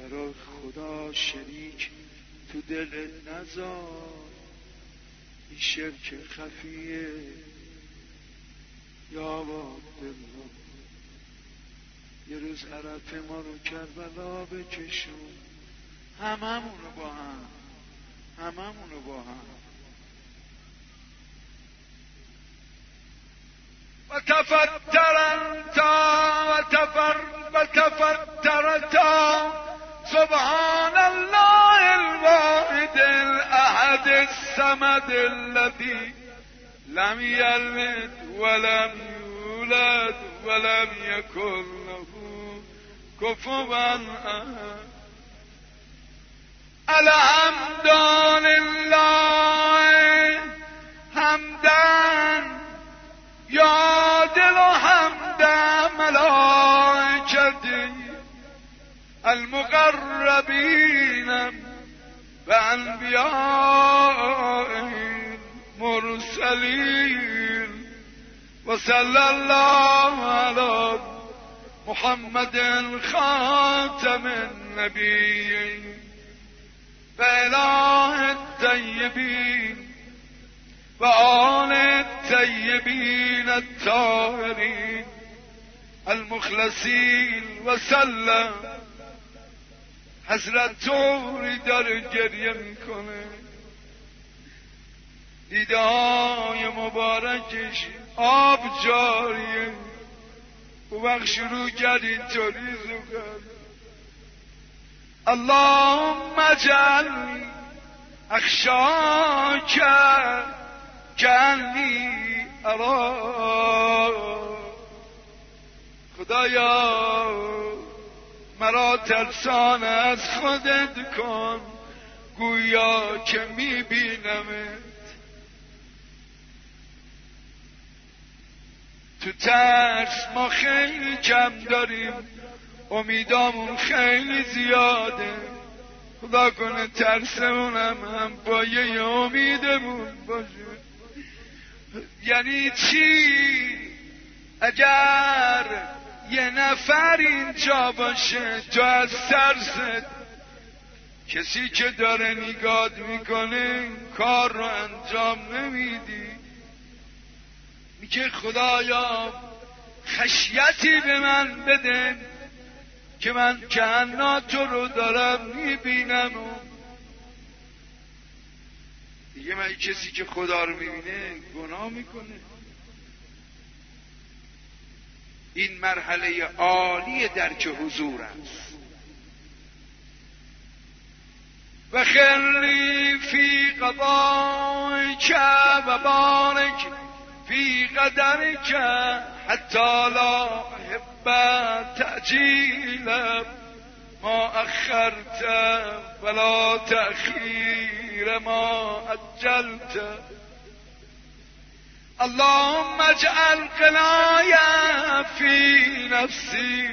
برای خدا شریک تو دلت نذار. این شرک خفیه یا عبدالله. یه روز عرفه ما رو کربلا بکشون، هممون رو با هم و تفترتا سبحان الله الواحد الاحد الصمد الذي لم يلد ولم يولد ولم يكن له كفوا احد. الحمد لله حمدا یادل و حمدا ملائکتی المقربین و انبیاء مرسلین و صلی الله علی محمد خاتم النبیین و اله الطیبین و آل الطیبین الطاهرین المخلصین و سلم. حضرت طوری داره گریه میکنه، دیده های مبارکش آب جاریه. او وقت شروع کرد اینطوری زوگرد اللهم اجعلنی اخشاک کانی ارا. خدایا مرا ترسان از خودت کن گویا که میبینمت. تو ترس ما خیلی کم داریم، امیدامون خیلی زیاده. خدا کنه ترسمونم هم پایه امیدمون باشه. یعنی چی؟ اگر یه نفر اینجا باشه تو از ترست کسی که داره نگات میکنه کار رو انجام نمیدی، میگه خدایا خشیتی به من بده که من کهنا تو رو دارم میبینم. و دیگه من کسی که خدا رو میبینه گناه میکنه. این مرحله عالی درک حضور است. و خلی فی قضایک و بارک فی قدرک حتی لا احب تعجیل ما اخرت ولا تأخیر ما عجلت. اللهم اجعل قنایا فی نفسی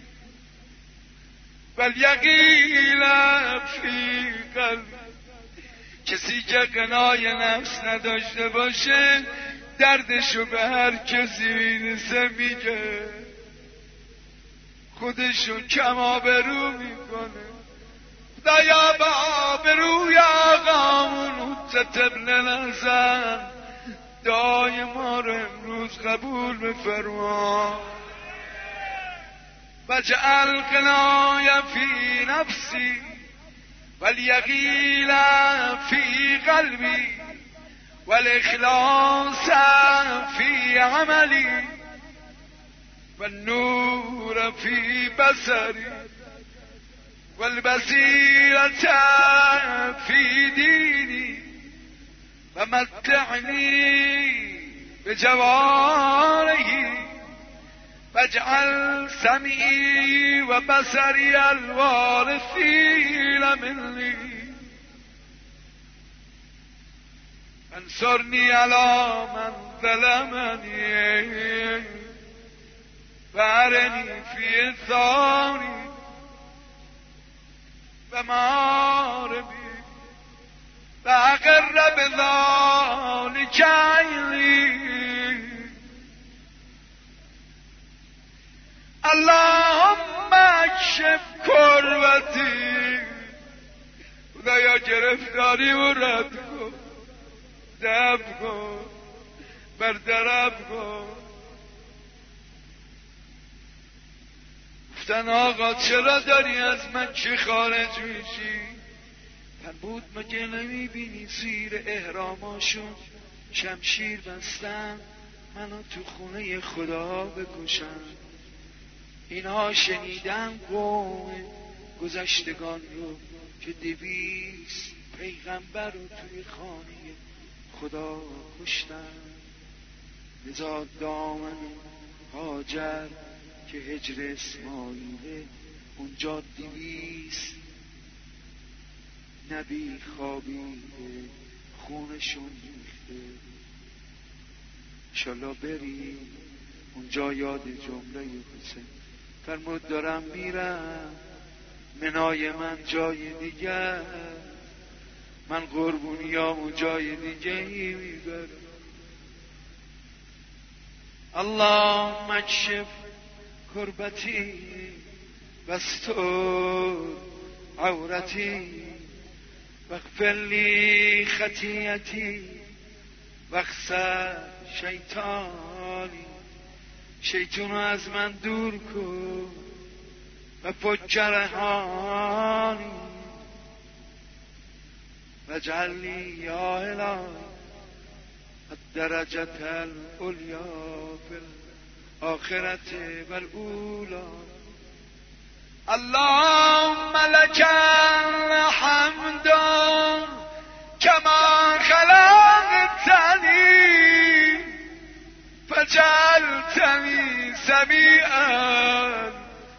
والیقین فی قلبی. کسی که قنای نفس نداشته باشه دردشو به هر کسی میرسه میگه، خودشو کم آبرو میکنه. خدایا با آبروی آقامون حجت ابن الحسن دعای ما رو امروز قبول بفرما. وجعل قنای فی نفسی والیقین فی قلبی والاخلاص فی عملی والنور فی بصری والبصیرة فی دینی و متعنی بجوارحی واجعل سمعی و بصری الوارثین منی انصرنی علی من ظلمنی و ارنی فی ثاری و ماربی و اقر بذالک عینی. اللهم اکشف کربتی داری و رد کن، دفع کن، برطرف کن. گفتن آقا چرا داری از مکه خارج میشی؟ فرمود مگه نمیبینی زیر احراماشون شمشیر بستن منو تو خونه خدا بکشن؟ اینها شنیدن قوم گذشتگان رو که 200 پیغمبر رو توی خانه خدا کشتن. لذا دامن هاجر که هجر اسماعیله اونجا 200 نبی خوابیده خونشون ریخته. انشالله بریم اونجا یاد جمله حسین. فرمود دارم میرم منای من جای دیگر، من قربونیامو جای دیگه میبرم. اللهم اکشف کربتی واستر عورتی واغفر لی خطیئتی واخسر شیطانی. شیطانو از من دور کن و فک رهانی واجعل لی یا الهی الدرجة العلیا فی الآخرة والأولی. اللهم لك الحمد كما خلقتني فجعلتني سميعا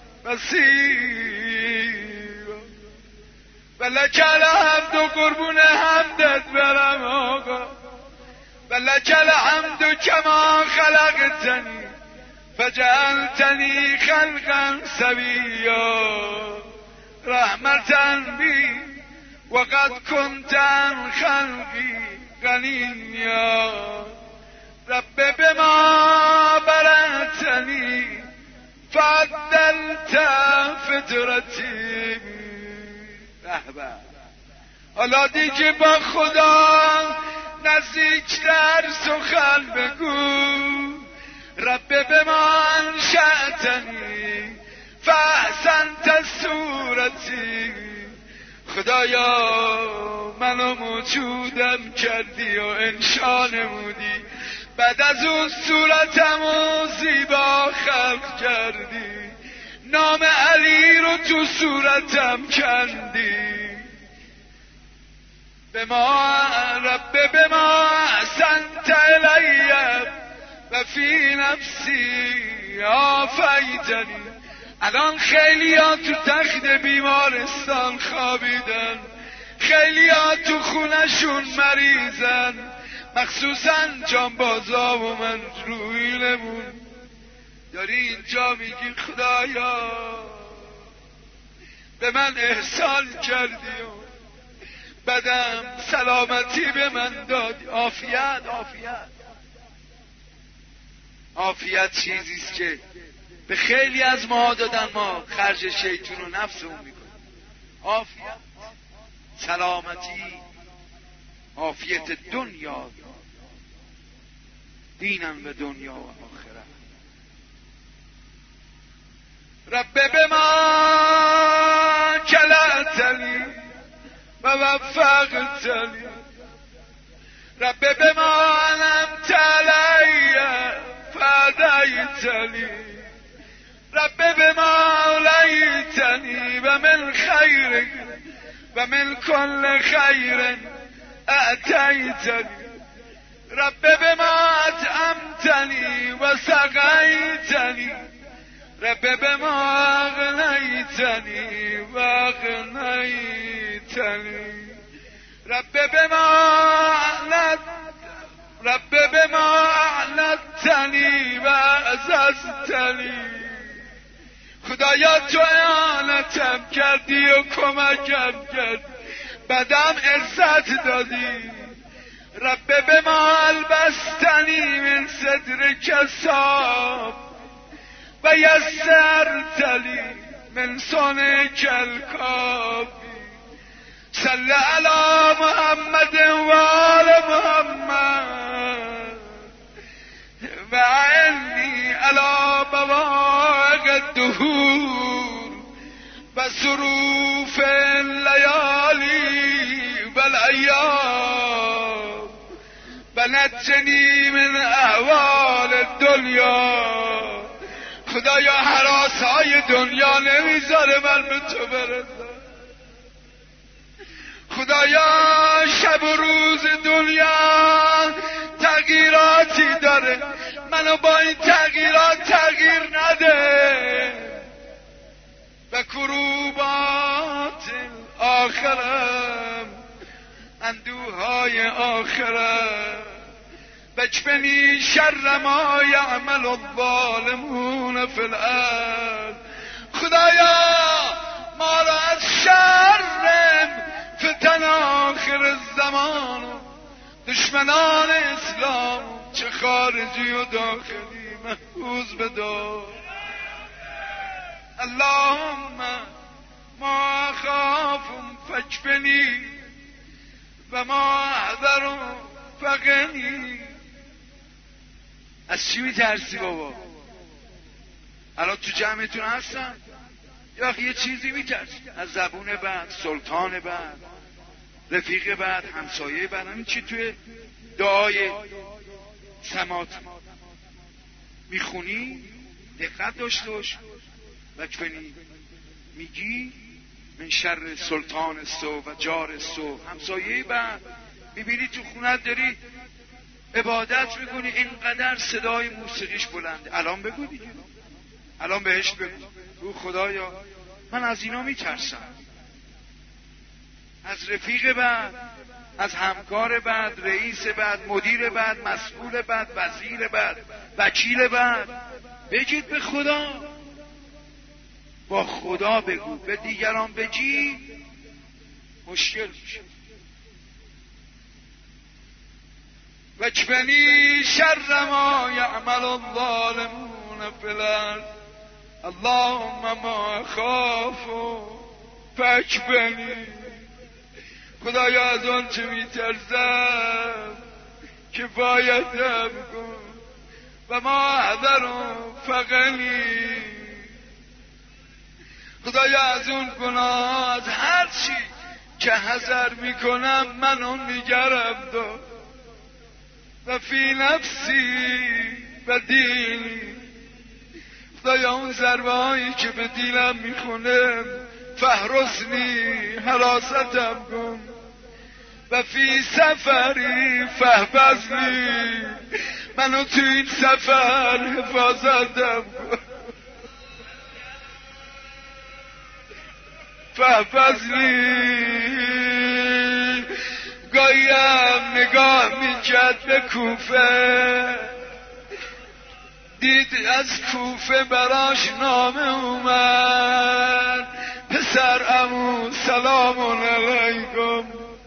بصيرا ولك الحمد قربون حمدت برم آقا. ولك الحمد كما خلقتني فجعلتني خلقا سويا رحمة بي وقد كنت عن خلقي غنيا. رب بما برأتني فعدلت فطرتي. رهبر حالا دیگه با خدا نزدیکتر سخن بگو. رب بما انشأتنی فاحسنت صورتی. خدایا منو موجودم کردی و انشا نمودی، بعد از اون صورتمو زیبا خلق کردی، نام علی رو تو صورتم کندی. رب بما احسنت الی و فی نفسی آفیتنی. الان خیلی ها تو تخت بیمارستان خوابیدن، خیلی ها تو خونشون مریضن، مخصوصا جانبازا و مجروحینمون. داری اینجا میگی خدایا به من احسان کردی و بدم سلامتی به من دادی. عافیت عافیت چیزیست که به خیلی از ما دادن، ما خرج شیطون و نفسمون میکنیم. عافیت، سلامتی، عافیت دنیا دینم و دنیا و آخرت. رب بما کلأتنی و وفقتنی. رب بما انعمت علی فهدیتنی. رب بما اولیتنی و من خیر و من کل خیر اعطیتنی. رب بما اطعمتنی و سقیتنی. رب بما اغنیتنی و اغنیتنی. رب بما اعنتنی و عززتنی. خدایا تو اعانتم کردی و کمکم کردی، بعدم عزت دادی. رب بما البستنی من صدرک الصاف و یسرت لی من صنعک الکافی. صل علی محمد و آل محمد و عنی علی بواقع الدهور و ظروف اللیالی و الایام و نجنی من احوال الدنیا. خدایا هراسهای دنیا نمیذاره من به تو برسم. خدایا شب و روز دنیا تغییراتی داره، منو با این تغییرات تغییر نده. و کروبات آخرم، اندوهای آخرم، بجبنی شر ما یعمل الظالمون فی الارض. خدایا ما را از شر فتن آخر الزمان، دشمنان اسلام چه خارجی و داخلی محفوظ بدار. اللهم ما خاف فاجبنی و ما احذر فقنی. از چی میترسی بابا؟ الان تو جمعتون هستم، یه وقت یه چیزی میترسی، از زبون بد، سلطان بد، رفیق بد، همسایه بد. همین چی توی دعای سمات میخونی دقت داشته باش. بچبنی میگی من شر سلطان سو و جار سو، همسایه بد. میبینی تو خونت داری عبادت میکنی، اینقدر صدای موسیقیش بلنده. الان بگو دیگه، الان بهش بگو رو خدایا من از اینا میترسم، از رفیق بد، از همکار بد، رئیس بد، مدیر بد، مسئول بد، وزیر بد، وکیل بد. بگید به خدا، با خدا بگو، به دیگران بگی مشکل میشه. وجبنی شر ما یعمل الظالمون فی الارض. اللهم ما خافوا فاجبنی. خدایا از آن چه میترسم کفایتم کن و ما احذروا فقنی. خدایا از اون گناه، از هر چی که حذر میکنم منو نگرم دار. و فی نفسی و دینی. خدایا اون ضربه هایی که به دیلم میخونه فهرسنی، حراستم کن. و فی سفری فهبزنی، منو تو این سفر حفاظتم کن. فهبزنی. گاهیم نگاه میکرد به کوفه، دید از کوفه براش نامه اومد، پسر عمو سلام علیکم،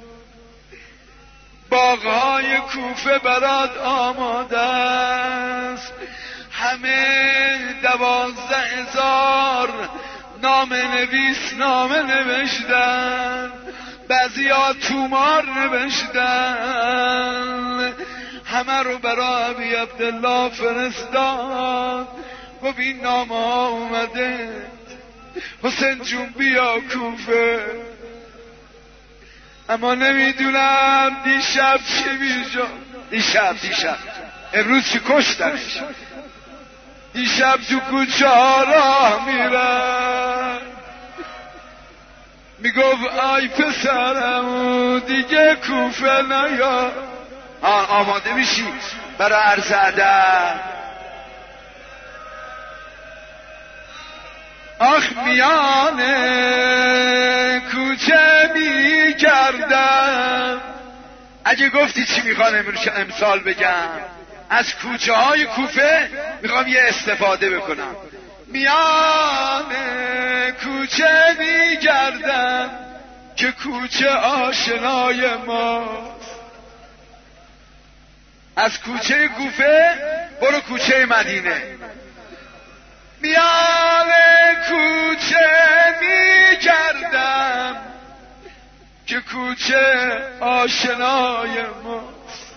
باغهای کوفه برات آماده است. همه 12,000 نامه نویس نامه نوشتن، بعضیا تومار نوشتن، همه رو برای ابی عبدالله فرستاد. گفت این نامه ها اومده، حسین جون بیا کوفه. اما نمیدونم دیشب چی میشد. دیشب امروز چی کشتنش. دیشب تو کوچه ها راه میرن، میگفت آی پسرم دیگه کوفه نیا. آماده میشی برای عرض ادب. آخ میانه کوچه میگردم. اگه گفتی چی میخوام امسال بگم، از کوچه های کوفه میخوام یه استفاده بکنم. میانه کوچه میگردم که کوچه آشنای ماست. از کوچه کوفه برو کوچه مدینه. میانه کوچه میگردم که کوچه آشنای ماست.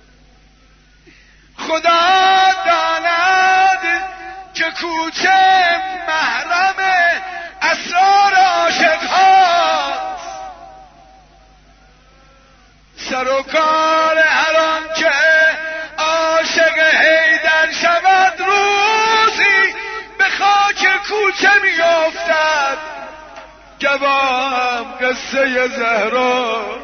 خدا داند که کوچه محرم اسرار عاشق هاست. سر و کار هر آن که عاشق حیدر شود روزی به خاک کوچه میافتد. گواهم قصه زهرا.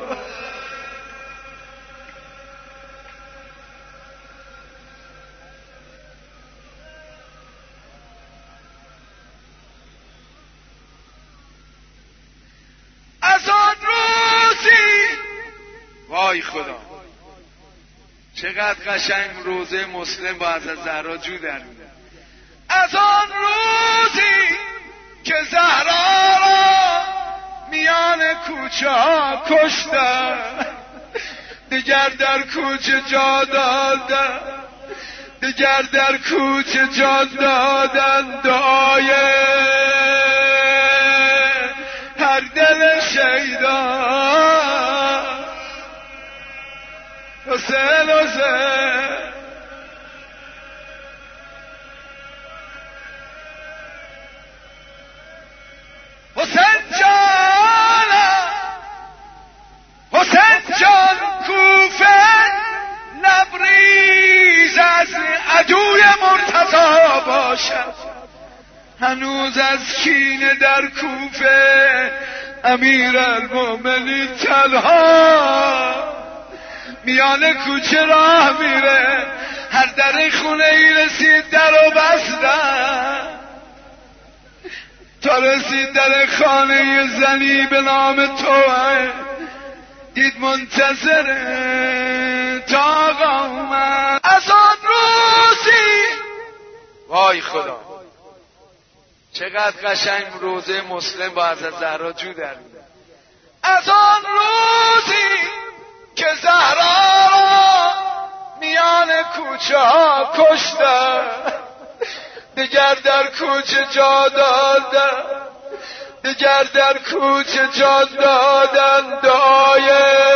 از آن روزی وای خدا چقدر قشنگ روزه مسلم با حضرت زهرا جو در میده. از آن روزی که زهرا را میان کوچه ها کشتن، دیگر در کوچه جا دادن، دیگر در کوچه جا دادن دعای هر دل شیدا. حسین حسین حسین جان، حسین جان کوفه لبریز از عدوی مرتضی باشد. هنوز از کینه در کوفه امیرالمومنین تنها میان کوچه راه میره. هر در خونه ای رسید در و بستن تا رسید در خانه زنی به نام توه. دید منتظره تا آقا اومد. از آن روزی وای خدا چقدر قشنگ روزه مسلم با حضرت زهرا جو در میده. از آن روزی که زهرا را میان کوچه ها کشتن، دیگر در کوچه جا دادن، دیگر در کوچه جا دادن دعای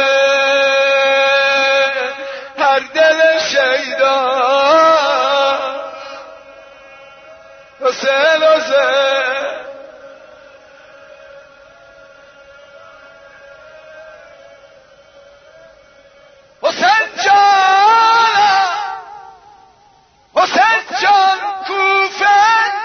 هر دل شیدا. حسین حسین حسین جان، حسین جان کوفه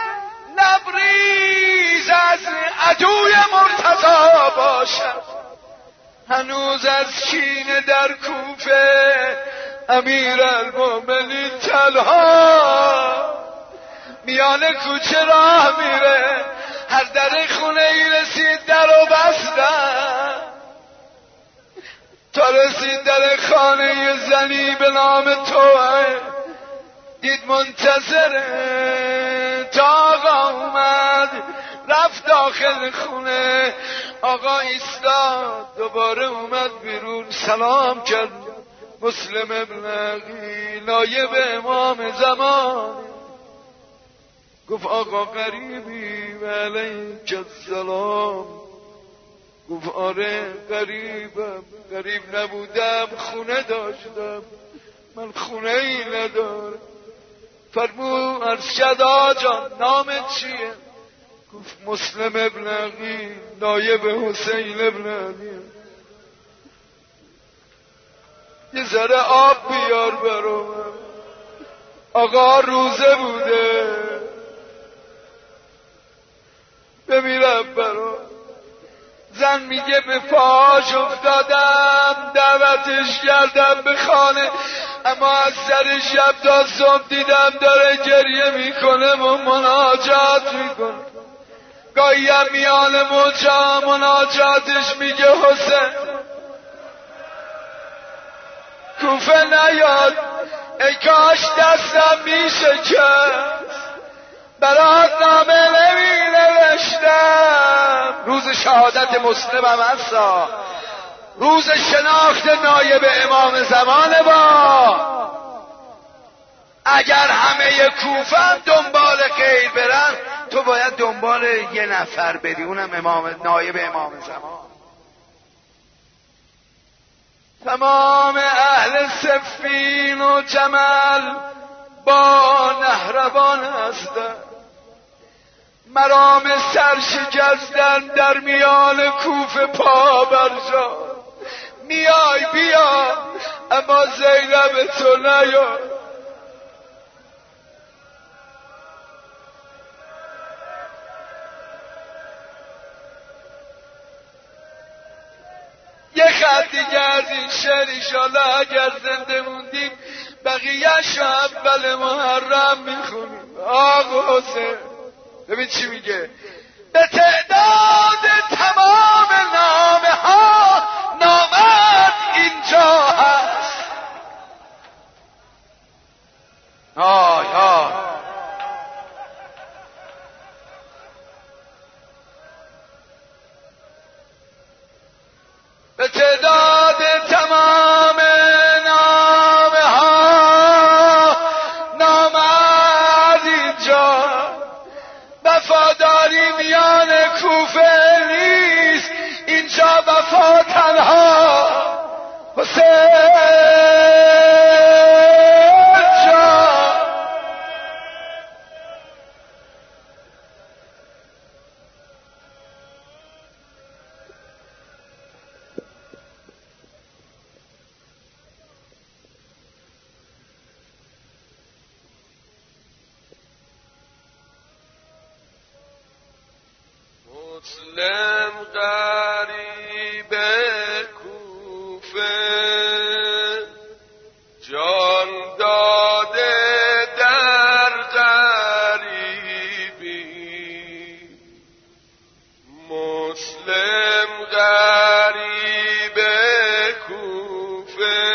لبریز از عدوی مرتضی باشد. هنوز از کینه در کوفه امیرالمومنین تنها میان کوچه راه میره. هر در خونه ای رسید در و بستن تا رسید در خانه زنی به نام توه. دید منتظره تا آقا اومد. رفت داخل خونه، آقا ایستاد، دوباره اومد بیرون، سلام کرد. مسلم ابن عقیل نایب امام زمان گفت آقا قریبی و علیک السلام. گفت آره قریبم، قریب نبودم خونه داشتم، من خونه ای ندارم. فرمود عرض شد آجان نامت چیه؟ گفت مسلم ابن عقیل نایب حسین ابن عقیل. یه ذره آب بیار برام، آقا روزه بوده بمیرم برام. زن میگه به پاش افتادم، دعوتش کردم به خانه، اما از سر شب تا صبح دیدم داره گریه میکنه و مناجات میکنه. گاهی هم میان موجا مناجاتش میگه حسین کوفه نیاد، ای کاش دستم میشه که برات نامه نمی نوشتم. روز شهادت مسلم هم هستا، روز شناخت نایب امام زمان با. اگر همه کوفه هم دنبال غیر برن، تو باید دنبال یه نفر بری، اونم نایب امام زمان. تمام اهل صفین و جمل با نهروان هستند، مرام سرشکستن در میان کوفه پا برجا. میای بیا اما زینب تو نیا. یه خط دیگه از این شعر انشالله اگر زنده موندیم بقیه‌اش رو اول محرم میخونیم. آقا حسین ببین چی میگه: به تعداد تمام نامه ها نامرد اینجا هست. آی آی به تعداد تمام نامه ها نامرد اینجا. وفاداری میان کوفه نیست اینجا، وفا تنها حسین جان. مسلم غریب کوفه جان داده در غریبی. مسلم غریب کوفه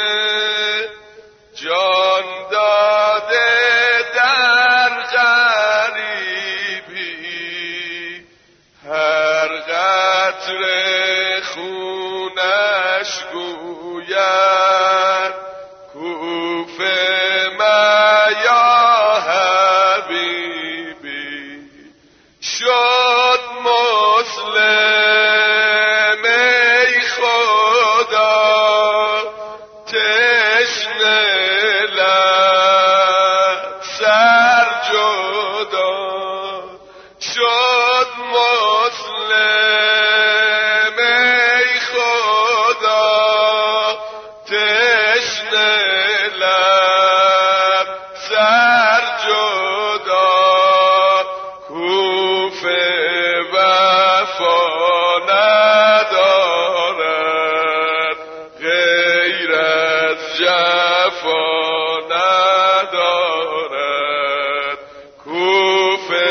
جان داده در غریبی. هر قطر خونش گوید کوفه ما یا حبیبی. شد مسلم ای خدا تشنه لب سر جدا. شد مسلم ای خدا تشنه لب سر جدا. کوفه وفا ندارد غیر از جفا ندارد. کوفه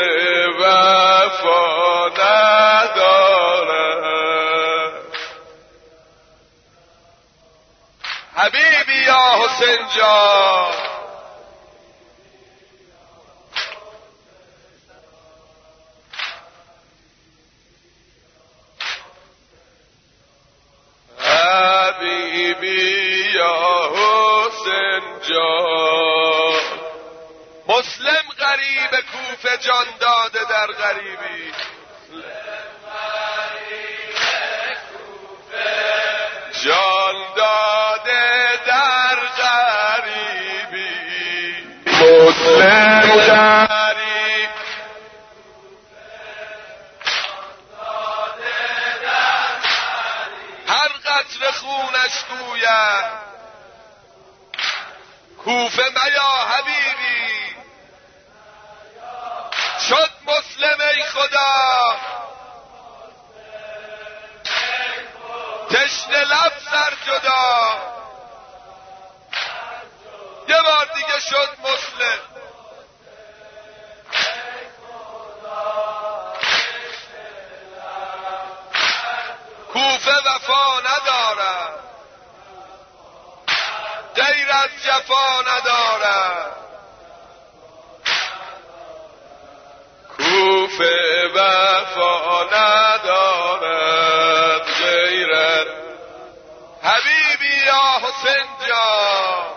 وفا ندارد. حبیبی یا حسین جان. حبیبی یا حسین جان. مسلم غریب کوفه جان داده در غریبی. جان داده در غریبی. مسلم غریب هر قطر خونش گوید کوفه میا حبیبی. شد مسلم ای خدا تشنه لب سر جدا. یه بار دیگه شد مسلم. کوفه وفا ندارد غیر از جفا ندارد. کوفه وفا ندارد غیر از حبیبی یا حسین جان.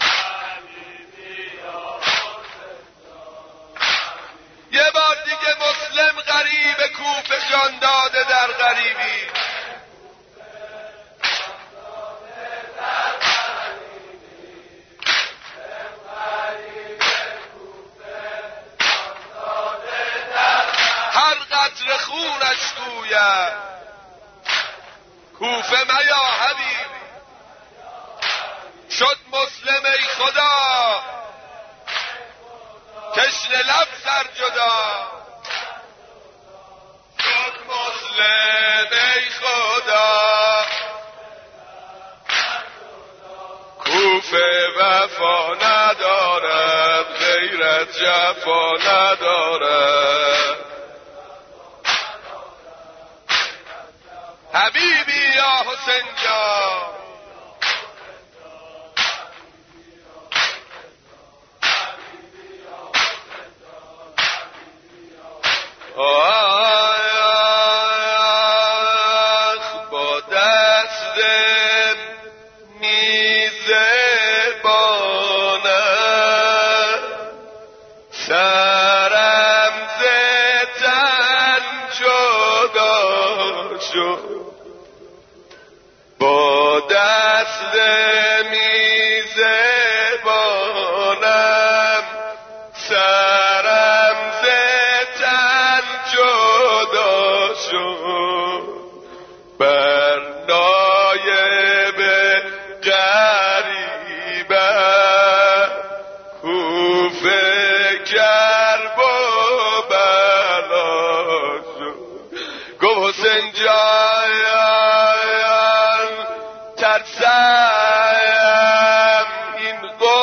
یه بار دیگه جان داده در غریبی. هر قطره خونش گوید کوفه میا حبیبی. شد مسلم ای خدا تشنه لب سر جدا. شد مسلم ای خدا کوفه وفا ندارد غیرت جفا ندارد. حبیبی یا حسین جان با دست میزبانه سرم ز تن جدا شد. با دست میزبانم سرم ز تن جدا شد. بر نایب غریبم کوفه کرب و بلا شد. گفت حسین جان ترسم این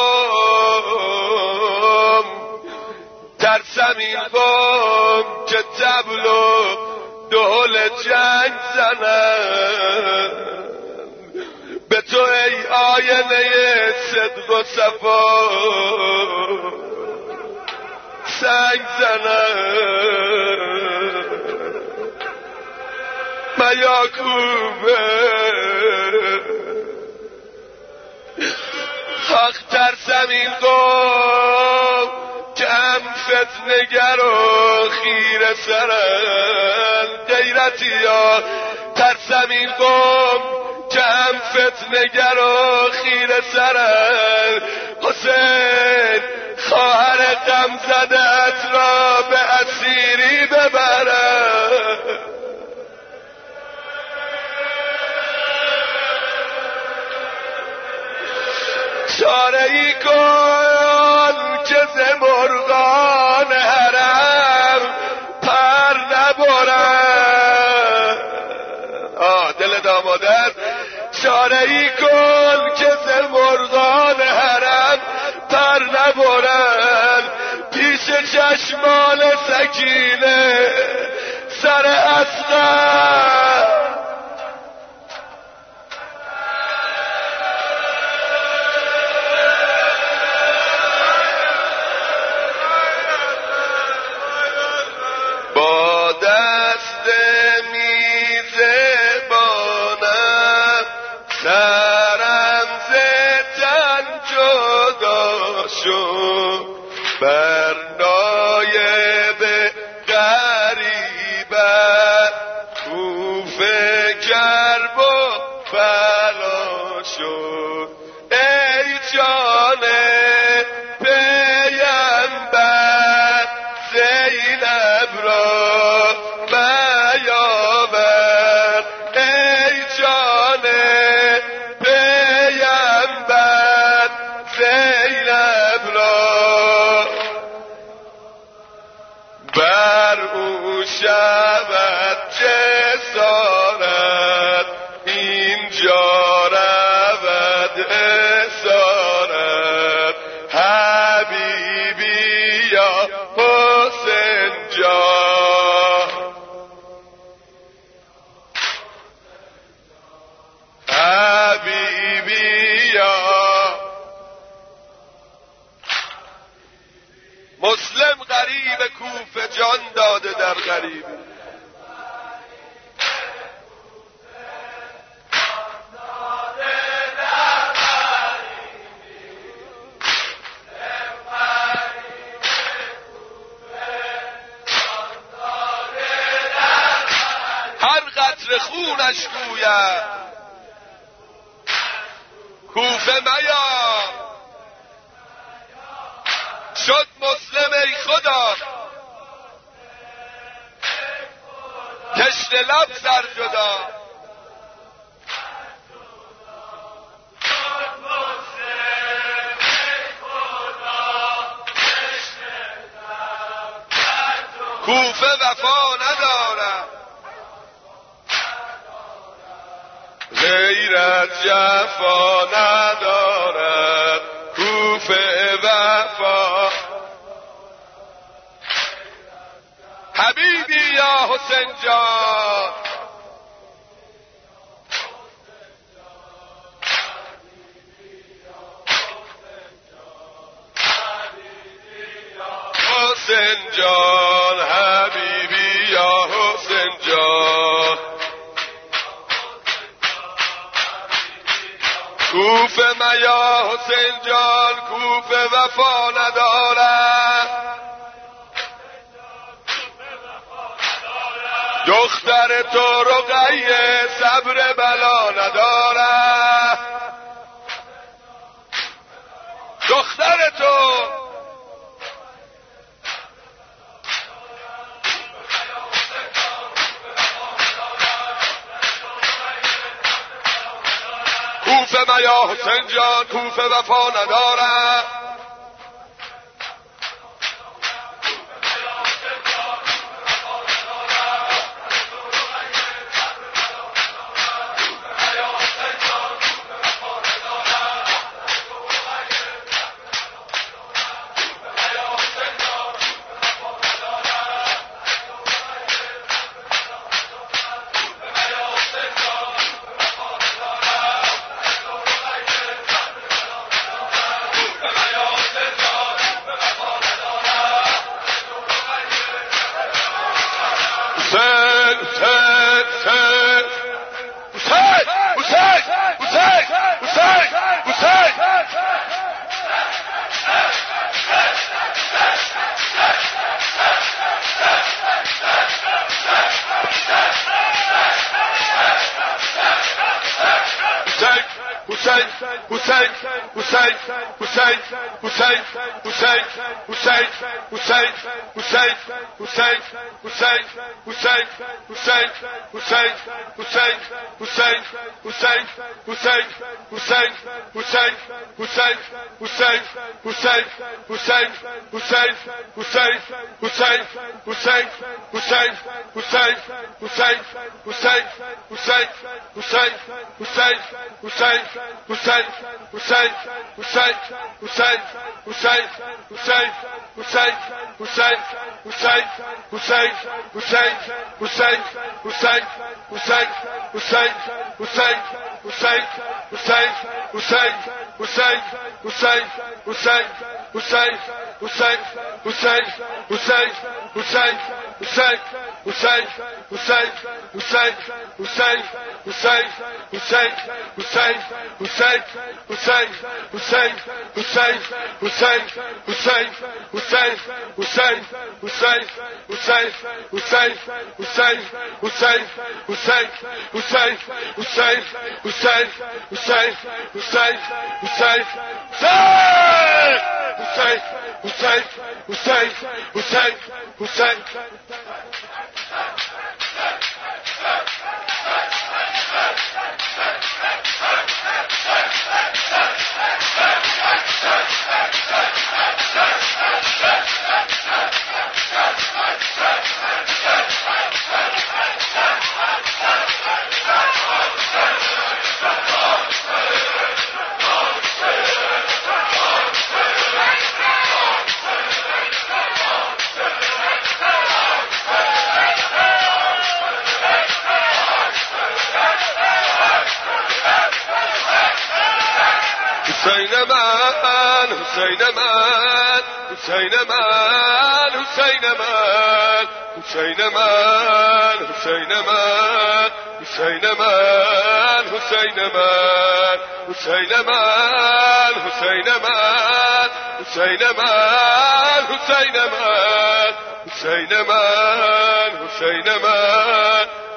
قوم، ترسم این قوم که طبل و دهل جنگ زنن به تو ای آینه صدق و صفا سنگ زنن. میا کوفه حق ترسم این قوم که هم فتنگر و خیر سرن. غیرتی ها ترسم این قوم که هم فتنگر و خیر سرن. حسین خواهر غم زدت را به اسیری ببرن. چاره ای کن که ز مرغان حرم پر نبرن. دل دامادت چاره ای کن که ز مرغان حرم پر نبرن. پیش چشمان سکینه سر اصغر با دست میزبانم سرم ز تن جدا شد. بر نایب غریبم کوفه کرب و بلا شد. ای جان پیمبر زینب را میاور. ای جان پیمبر زینب را بر او شود جسارت اینجا رود اسارت. حبیبی یا حسین جان حبیبی یا مسلم غریب کوفه جان داده در غریبی. عطر خونش گوید کوفه میا شد مسلم ای خدا کشت لب سر جدا کوفه وفا ندارد غیرت جفا ندارد کوفه وفا حبیبی یا حسین جان حسین جان حبیبی یا حسین جان کوفه میا حسین جان کوفه وفا ندارد دختر تو رقیه صبر بلا ندارد دختر تو کوفه میا حسین جان کوفه وفا ندارد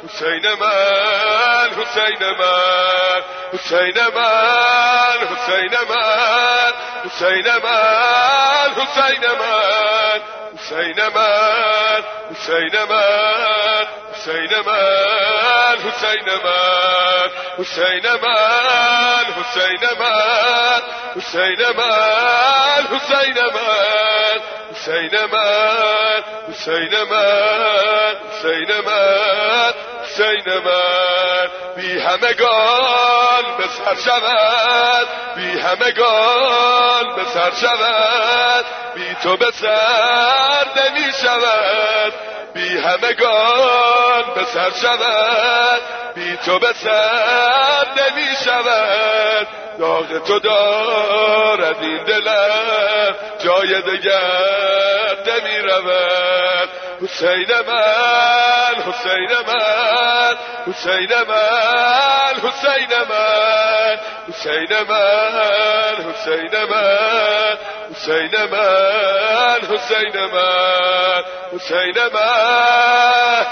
حسین من حسین من حسین من حسین من حسین من حسین من حسین من حسین من حسین من حسین من حسین من حسین من حسین من حسین من حسین من حسین من حسین من حسین من بی همگان به سر شود بی همگان به سر شود بی تو به سر نمی شود بی همگان به سر شود بی تو به سر نمی شود داغ تو دارد این دلم جای دگر نمی رود حسین من حسین من حسین من حسین من حسین من حسین من حسین من حسین من حسین من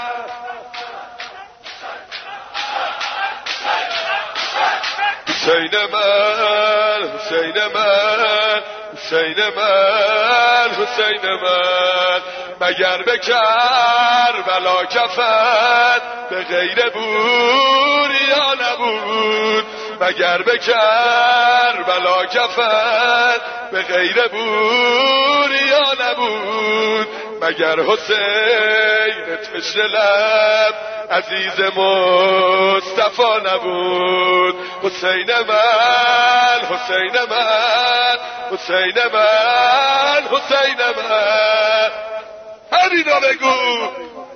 حسین من حسین من حسین من حسین من مگر به کربلا کفن به غیر بوریا نبود مگر به کربلا کفن به غیر بوریا نبود مگر حسین تشنه لب عزیز مصطفی نبود حسین من حسین من حسین من حسین من هرینا بگو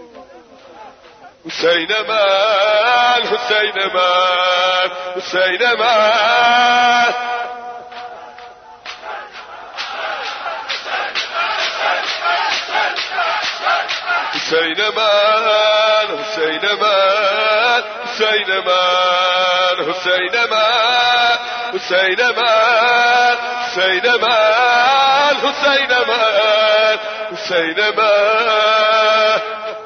حسین من حسین من حسین من حسین من حسین من حسین من حسین من حسین من حسین من حسین من حسین من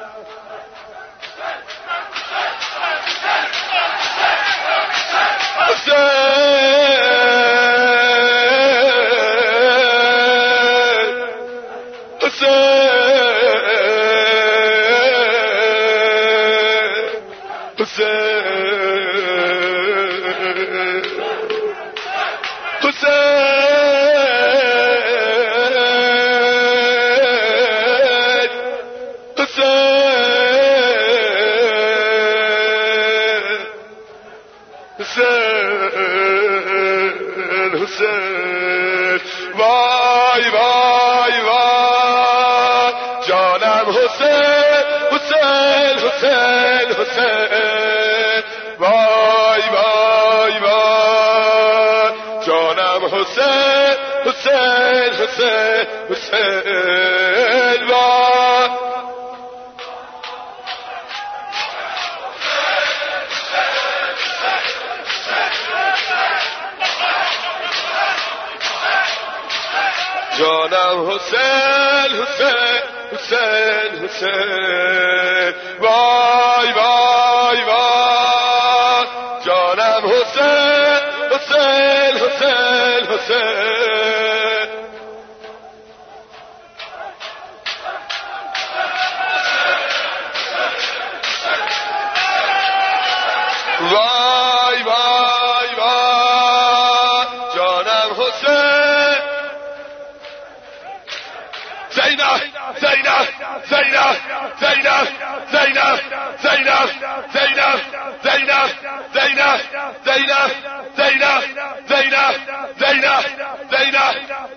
وای وای وای جانم حسین حسین حسین حسین وای وای وای جانم حسین حسین حسین حسین وای جانم حسین حسین حسین حسین وای وای وای جانم حسین حسین حسین حسین وای وای وای جانم حسین زینب زینب زینب زینب زینب زینب زینب زینب زینب زینب زینب زینب زینب زینب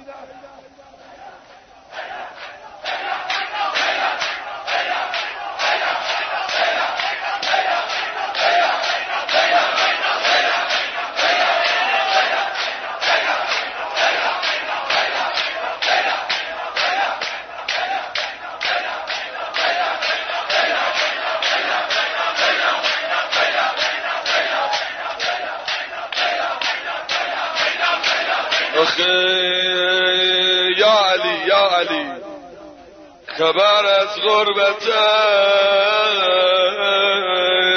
یا علی یا علی خبر از غربت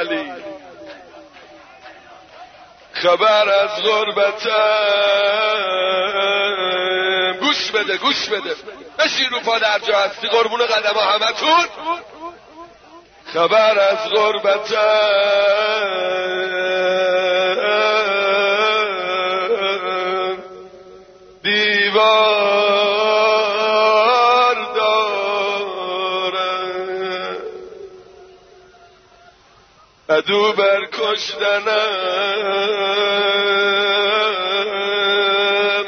علی. خبر از غربتم، گوش بده گوش بده، بشین رو پا در جا هستی قربون قدم همتون. خبر از غربتم دیوار دارم، عدو بر کشتنم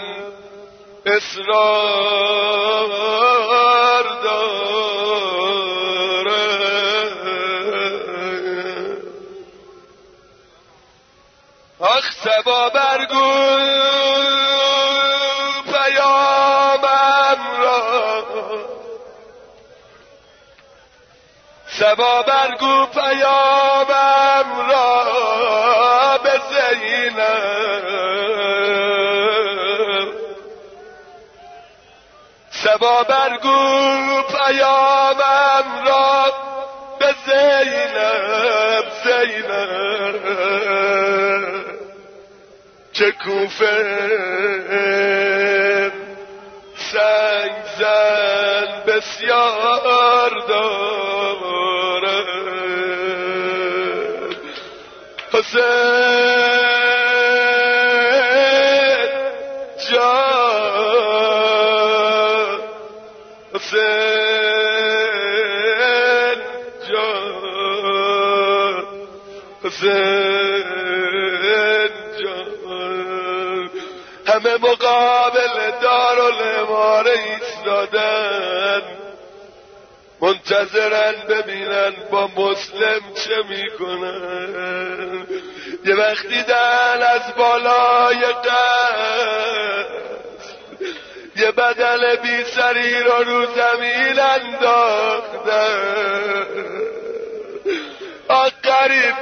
اصرار دارم. آخ سبا برگو پیامم را، سبا برگو پیامم را به زینب، سبا برگو پیامم را به زینب، زینب که کوفه سنگ زن بسیار دارد. حسین جان، حسین جان، حسین جان، همه مقابل دارالاماره ایستادن منتظرن ببینن با مسلم چه میکنن. یه وقت دیدن از بالای قصر یه بدن بی سری رو زمین انداختن. غریب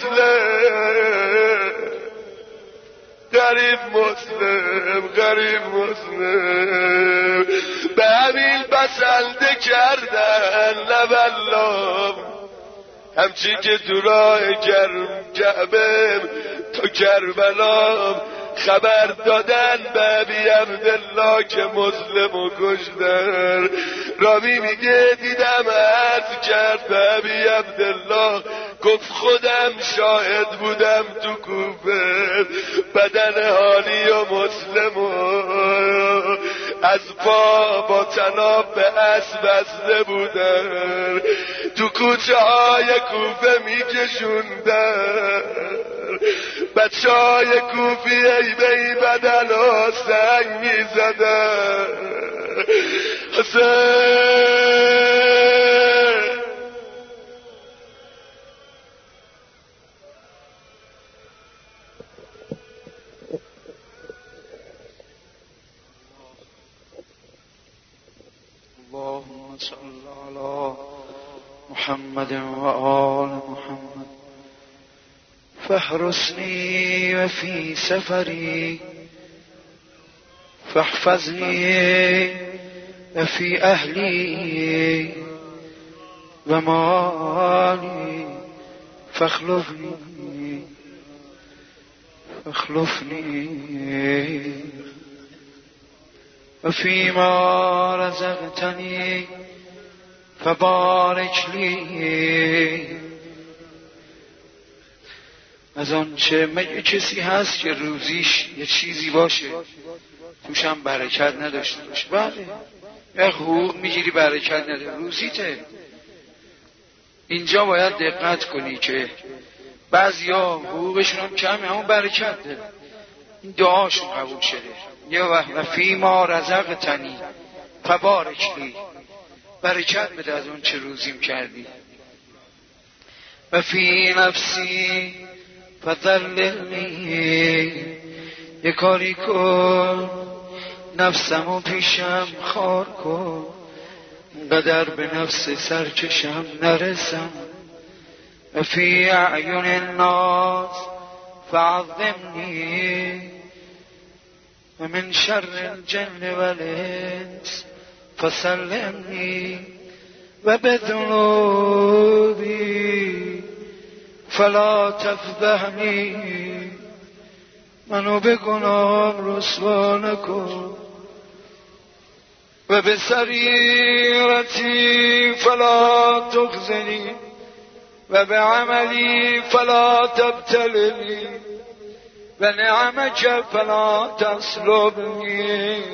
مسلم، غریب مسلم، غریب مسلم، به همین بسنده کردن لبالله، همچی که تو راه کعبه تا کربلا خبر دادن به ابی عبدالله که مسلمو کشتن. رامی میگه دیدم عرض کرد به ابی عبدالله، گفت خودم شاهد بودم تو کوفه، بدن حالی و مسلمو از پا با تناب به اسب بسته بودن، تو کوچه های کوفه میکشوندن. بچه های کوفی ای به ای بدن ها سنگ میزدن. حسین اللهم صل على محمد و آل محمد فاحرسني وفي سفري فاحفظني وفي أهلي ومالي فاخلفني وفيما رزقتني فبارك لي. از آنچه کسی هست که روزیش یه چیزی باشه توش هم برکت نداشته باشه، بله یه حقوق میگیری برکت نداره، روزیته. اینجا باید دقت کنی که بعضیا حقوقشون هم کمه اما برکت داره، این دعاشون قبول شده. یه و فی ما رزقتنی فبارک لی، برکت بده از اون چه روزیم کردی. و فی نفسی فذللنی، یه کاری کن نفسمو پیشم خار کن، قدر به نفس سرکشم نرسم. و فی اعین الناس فعظمنی و من شر الجن والانس فسلمنی و بذنوبی فلا تفضحنی، منو به گناهم رسوا نکن. و به سریرتی فلا تخزنی و به عملی فلا تبتلنی و نعمک فلا تسلبنی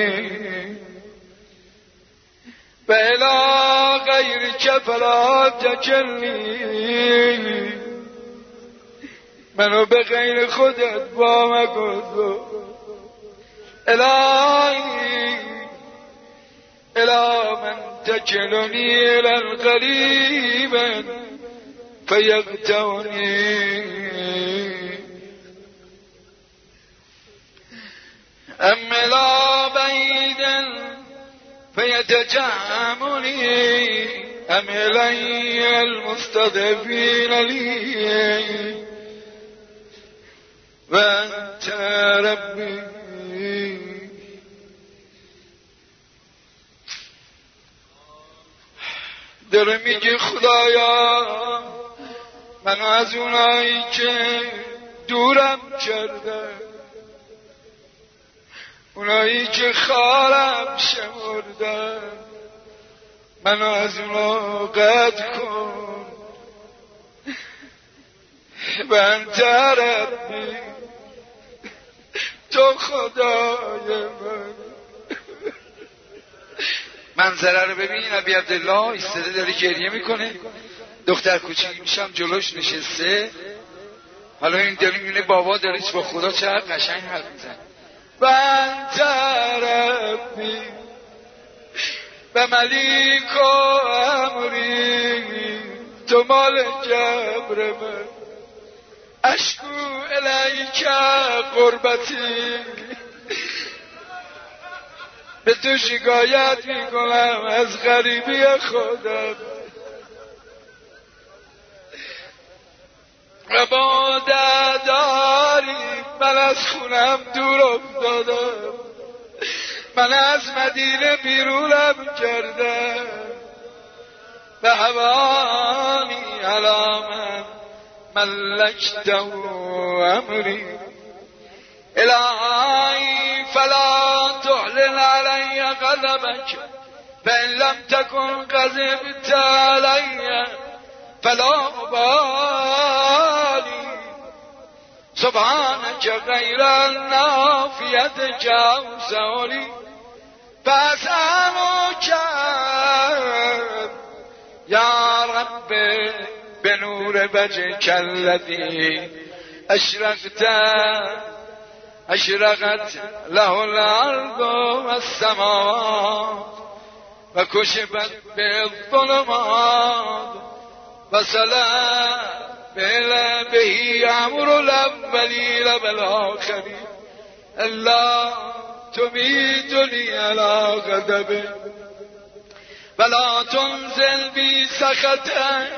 و الی غیرک فلا تکلنی، منو به غیر خودت با مگذار. الهی الی من تکلنی الی القریب فیقطعنی، ام الی بعید فیتجمعنی، ام الی المستضعفین لی و انت ربی. داره میگه خدایا من از اونایی که دورم کرده، اونایی که خالم شمرده، منو از اونا قطع کن. و انت ربی، تو خدای من. منظره رو ببین، نبی عبدالله ایستاده داره گریه میکنه، دختر کوچیک میشم جلوش نشسته. حالا این داره میبینه بابا داره با خدا چقدر قشنگ حرف میزنه. و انت ربی و ملیک و امری، تو مال جبر من. اشکو الیک قربتی، به تو شکایت میکنم از غریبی خودم. و با داری من از خونم دور افتادم، من از مدینه بیرونم کردم. و هوانی علی من ملکته امری، الهی فلا تحلل علی غضبک فان لم تکن غضبت علی فلا ابالی، سبحانک غیر النافیت جوزالی فاسألک یا رب بنور وجهک الذی اشرقت له الارض والسماوات و کشفت بالظلمات و صلح بهی امر الاولین والآخرین. الله تمیتنی علی غضبک ولا تنزل بی سخطک،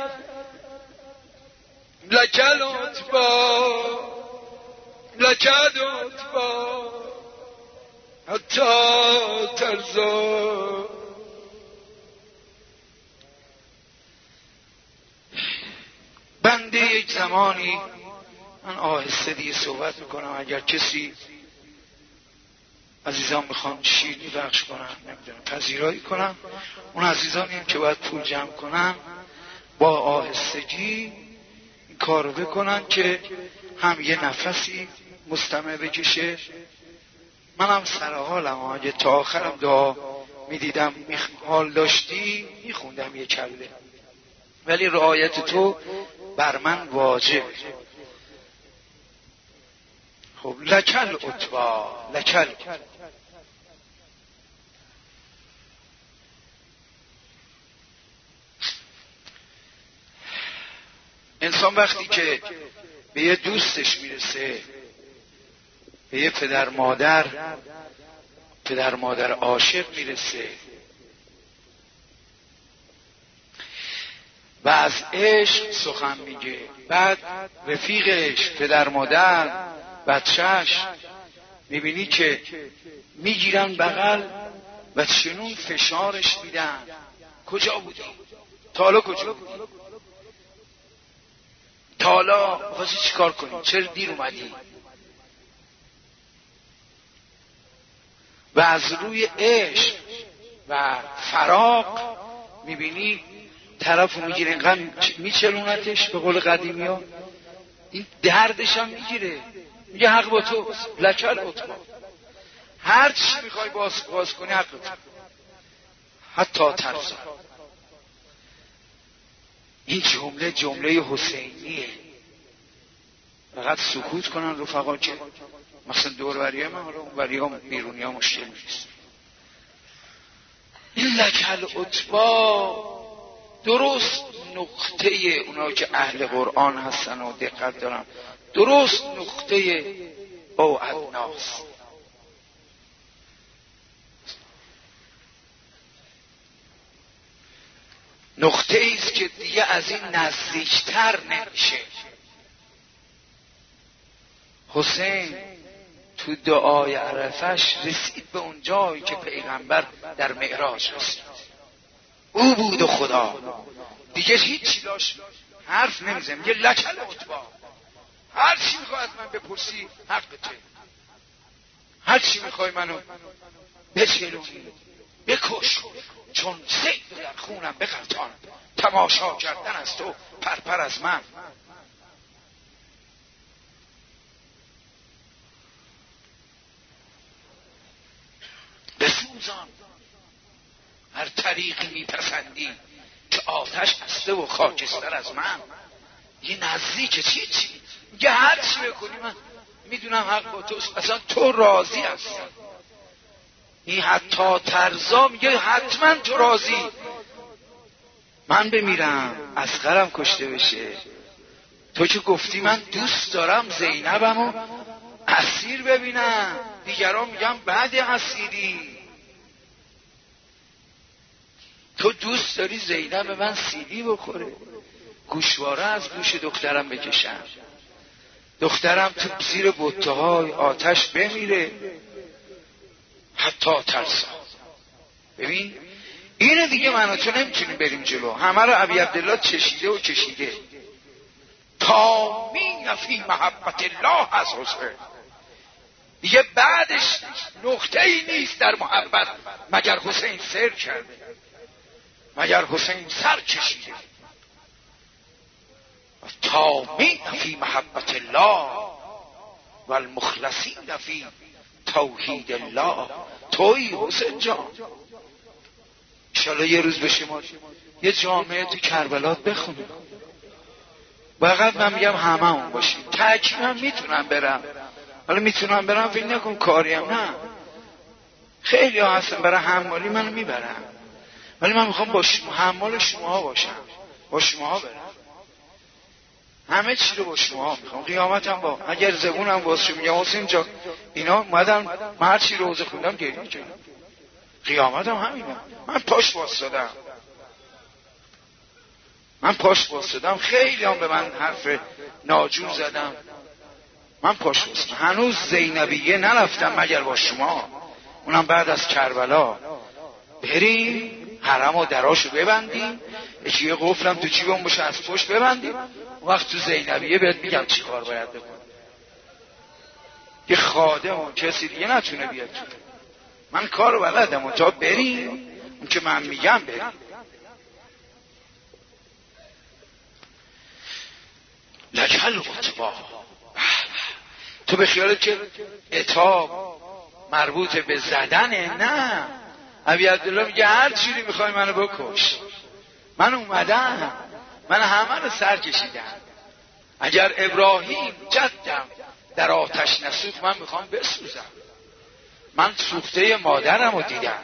لک لطفا لک لطفا حتی ترضا. بنده یک زمانی، من آهسته دیگه صحبت میکنم، اگر کسی عزیزان میخوان شیرینی بخش کنم، نمیدونم پذیرایی کنم، اون عزیزانی هم که باید پول جمع کنن با آهستگی این کارو بکنن که هم یه نفسی مستمع بکشه. منم سر حالم، اگه تا آخرم دعا میدیدم حال داشتی میخوندم یه کله، ولی رعایت تو بر من واجب. خب لکل اتبا لکل. انسان وقتی که به یه دوستش میرسه، به یه پدر مادر عاشق میرسه و از عشق سخن میگه، بعد رفیقش پدر مادر بچهش میبینی که میگیرن بغل و چنون فشارش میدن. کجا بودی؟ تا حالا کجا بودی؟ تا حالا خواستی چی کار کنی؟ چرا دیر اومدی؟ و از روی عشق و فراق میبینی طرف رو میگیره، اینقدر میچلونتش به قول قدیمی ها، این دردش هم میگیره، میگه حق با تو، لکل اتبا، هر چی میخوای باز کنی حق تو، حتی ترزا. این جمله حسینیه. فقط سکوت کنن رفقا که مثلا دوربریه من حالا اونوری ها بیرونی ها مشکل نیست. این لکل اتبا درست نقطه اونا که اهل قرآن هستن و دقت دارن، درست نقطه اوعدناس. نقطه ایست که دیگه از این نزدیکتر نمیشه. حسین تو دعای عرفش رسید به اون جایی که پیغمبر در معراج رسید. او بود و خدا دیگه هیچی داشت حرف نمیزنه، میگه لکل اتبا، هر چی میخوای از من بپرسی حق تو، هر چی میخوای منو بچلونی بکش، چون سید در خونم بغلطان، تماشا کردن از تو پرپر از من. بسوزان هر طریقی میپسندی که آتش هسته و خاکستر از من. یه نزدیک چی میگه هر چی بکنی من میدونم حق با توست، اصلا تو راضی هستی. این حتی ترزا میگه حتما تو راضی، من بمیرم اصغرم کشته بشه، تو که گفتی من دوست دارم زینبمو اسیر ببینم، دیگران میگم بعد اسیری، تو دوست داری زینب من سیلی بخوره، گوشواره از گوش دخترم بکشم، دخترم تو زیر بته‌های آتش بمیره. حتی ترسا. ببین اینو دیگه من و تو نمیتونیم بریم جلو، همه رو ابی عبدالله چشیده و کشیده. تا مین فی محبت الله از حسین، دیگه بعدش نقطه ای نیست در محبت مگر حسین سر کرده، مگر حسین سر کشیده. تا مین فی محبت الله و المخلصین فی توحید الله. تویی حسین جان. انشالله یه روز به شما یه جامعه تو کربلا بخونه، فقط من میگم همه اون باشیم. تحکیم هم میتونم برم، حالا میتونم برم فکر نکن کاریم، نه خیلی ها هستن برای حمالی منو میبرم، ولی من میخوام با حمال شماها باشم، با شماها برم، همه چی رو با شماها میخوام. قیامتم با اگر زبونم باز شد میگم حسین جان اینا اومدن من هر چی روزه خوندم گریه کردم، قیامتم همینه. من پاش واسدم، من پاش واسدم، خیلی هم به من حرف ناجور زدم، من پاش واسدم. هنوز زینبیه نرفتم مگر با شما، اونم بعد از کربلا. بریم حرم و دراشو ببندیم، یکی قفلم تو جیبم باشه از پشت ببندیم، وقت تو زینبیه بهت میگم چی کار باید بکن. یه خادم و کسی دیگه نتونه بیاد تو، من کارو بلدم و تا بریم اون که من میگم بریم. لکل اتبا. تو به خیالت که عتاب مربوط به زدنه؟ نه، ابی عبدالله میگه هر چیزی میخوای منو بکش، من اومدم، من همه رو سر کشیدم. اگر ابراهیم جدم در آتش نسوخت من میخوام بسوزم، من سوخته مادرم رو دیدم.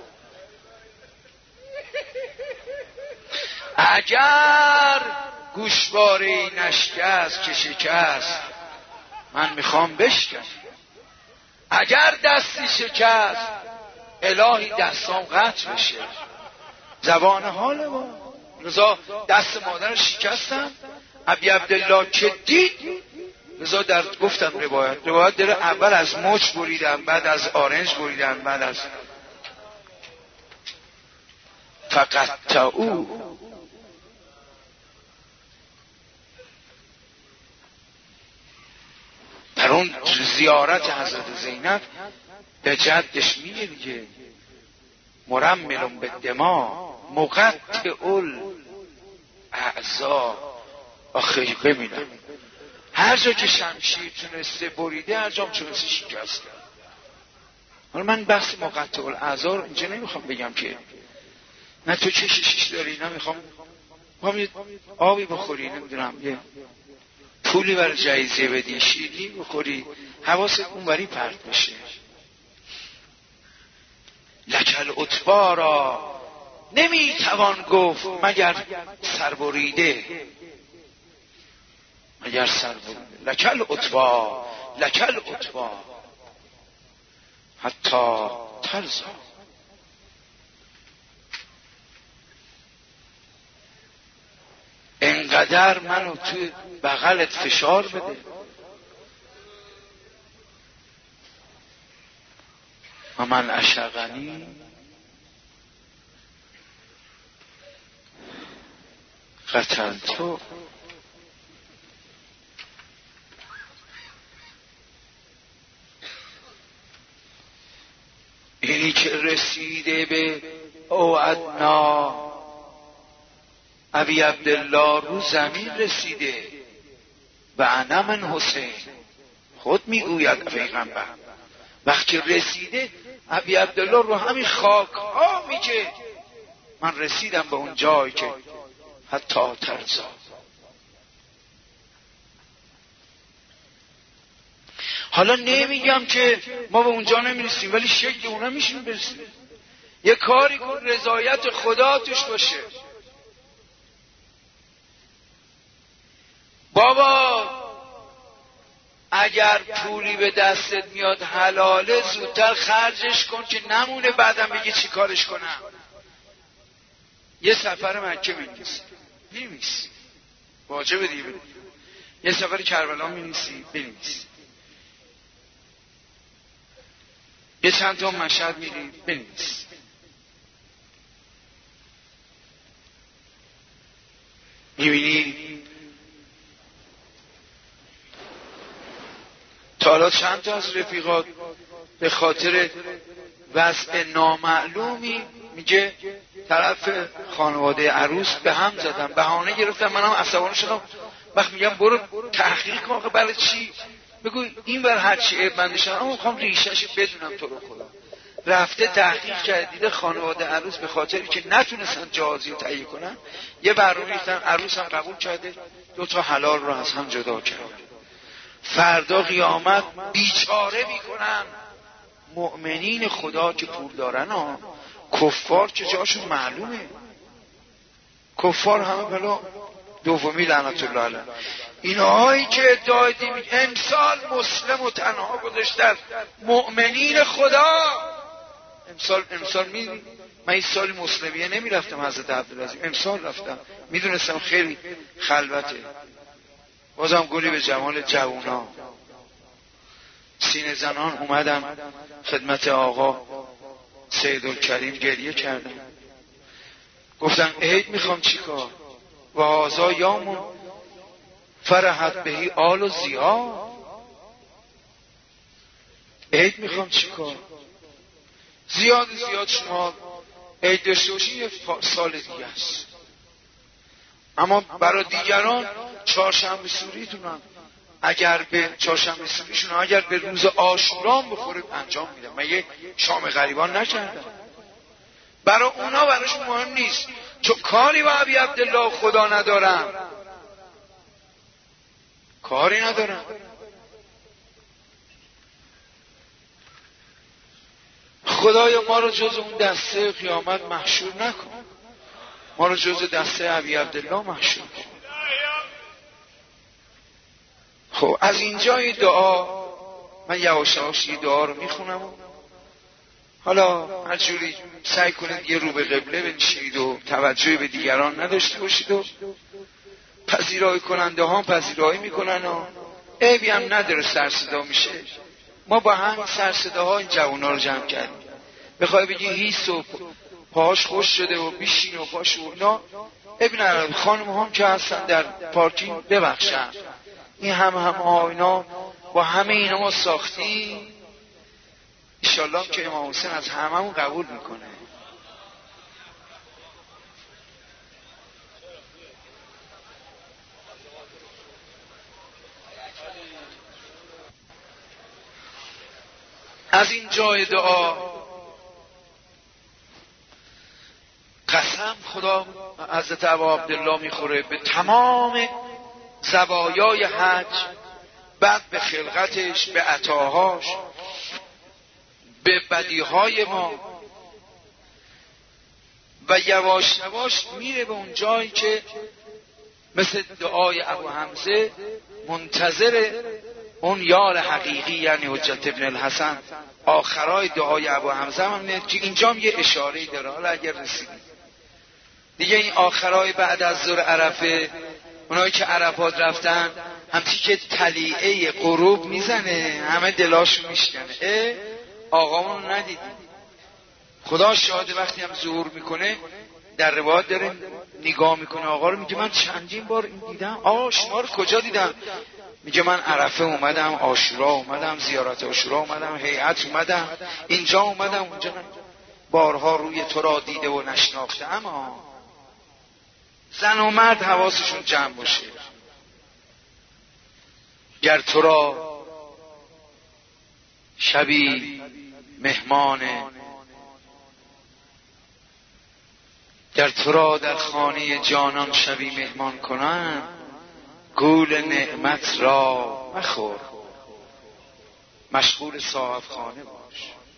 اگر گوشواره نشکست که شکست من میخوام بشکنم، اگر دستی شکست الهی دستام قطع بشه. زبان حال ما رضا دست مادر شکستم، ابی عبدالله که دید رضا در گفتم روایت داره، اول از مچ بریدم، بعد از آرنج بریدم، بعد از فقط تا او اون زیارت حضرت زینب به جدش میگه دیگه مرمل به دما مقطع الاعضا. آخه ببینم هر جا که شمشیر تونسته بریده، هر جا تونسته شکست. حالا من بحث مقطع الاعضا رو اینجا نمیخوام بگم که نه تو چه شیش داری، نه میخوام یه آبی بخوری، نمیدونم یه پولی برای جایزه بدی، شیرینی بخوری، حواست اونوری پرت بشه. لکل عتبا را نمیتوان گفت مگر سربریده، مگر سربریده. لکل عتبا لکل عتبا حتی ترزا. انقدر منو تو بغلت فشار بده، و من اشغنی قتلتو. اینی که رسیده به اوعدنا ابی عبدالله رو زمین رسیده و انا من حسین. خود میگوید پیغمبر وقتی رسیده ابی عبدالله رو همین خاک ها میگه من رسیدم به اون جایی که حتی ترزا. حالا نمیگم که ما به اونجا نمیرسیم، ولی شکل اونا میشیم برسیم. یه کاری کن رضایت خدا توش باشه. بابا اگر پولی به دستت میاد حلاله، زودتر خرجش کن که نمونه بعدم بگی چی کارش کنم. یه سفر مکه می‌نویسی واجبه دیگه، یه سفر کربلا می‌نویسی بنویس، یه چند تا مشهد میری بنویس. می‌بینی تا حالا چند تا از رفیقات به خاطر وضع نامعلومی میگه طرف خانواده عروس به هم زدم، بهانه گرفتم، منم عصبانی شدم. وقت میگم برو تحقیق کن برای چی؟ بگو این بر هر چی عیب من نشن، اما میخوام ریشه‌شو بدونم تو رو خدا. رفته تحقیق کرد، دیده خانواده عروس به خاطری که نتونستن جهازی رو تهیه کنن یه برنامه ریختن، عروس هم قبول کرده، 2 تا حلال رو از هم جدا کردن. فردا قیامت بیچاره میکنن مؤمنین خدا که پول دارن ها. کفار که جاشون معلومه، کفار همه بلا دومی لعنت الله علیه. اینهایی که ادعای دین امسال مسلم و تنها گذاشتن مؤمنین خدا. امسال میدونی من این سال مسلمیه نمیرفتم حضرت عبدالعزیز، امسال رفتم، میدونستم خیلی خلوته. بازم گلی به جمال جوونا. سینه زنان اومدم خدمت آقا سیدالکریم گریه کردم، گفتم عید میخوام چیکار؟ و هذا یوم فرحت بهی آل و زیا. عید میخوام چیکار؟ زیاد شما عید داشته باشین یه سال دیگه است، اما برای دیگران چهارشنبه سوریتونم اگر به چهارشنبه سوریشون اگر به روز عاشورا بخوره انجام میدم. من یه شام غریبان نکردم. برای اونا براش مهم نیست، چون کاری با ابی عبدالله خدا ندارم، کاری ندارم. خدایا ما رو جز اون دسته قیامت محشور نکن، ما رو جز دسته ابی عبدالله محشور کن. خب از اینجای دعا من یواش یواش یه دعا رو میخونم. حالا هر جوری سعی کنید یه رو به قبله بنشینید و توجه به دیگران نداشته باشید و پذیرایی کننده ها پذیرایی میکنن و عیبی هم نداره سرصدا میشه. ما با هم سرصداها این جوونا رو جمع کردیم. بخوای بگی هیس و پاهاش خوش شده و بیشین و پاش و اینا، ابن خانم هم که هستن در پارکینگ ببخشن، این هم اینا با همه اینا ما ساختیم، انشالله که امام حسین از هممون قبول میکنه. از این جای دعا قسم خدا حضرت ابا عبدالله میخوره به تمام زوایای حج، بعد به خلقتش، به عطاهاش، به بدیهای ما، و یواش یواش میره به اون جایی که مثل دعای ابو حمزه منتظر اون یار حقیقی، یعنی حجت ابن الحسن. آخرای دعای ابو حمزه هم اینجا هم یه اشاره‌ای داره، حالا اگر رسیدیم دیگه این آخرای بعد از ظهر عرفه، اونایی که عرفات رفتن همچی که طلیعه غروب میزنه همه دلاشو میشکنه، آقامون رو ندیدیم. خدا شاهد وقتی هم ظهور میکنه در روایت داره نگاه میکنه آقا رو، میگه من چندین بار این دیدم. آقا شما رو کجا دیدم؟ میگه من عرفه اومدم، عاشورا اومدم، زیارت عاشورا اومدم، هیئت اومدم، اینجا اومدم، اونجا نه. بارها روی تو را دیده و نشناخته. اما زن و مرد حواسشون جمع باشه. گر تو را شبی مهمانه، گر تو را در خانه جانان شبی مهمان کنن، گول نعمت را مخور، مشغول صاحب خانه باش.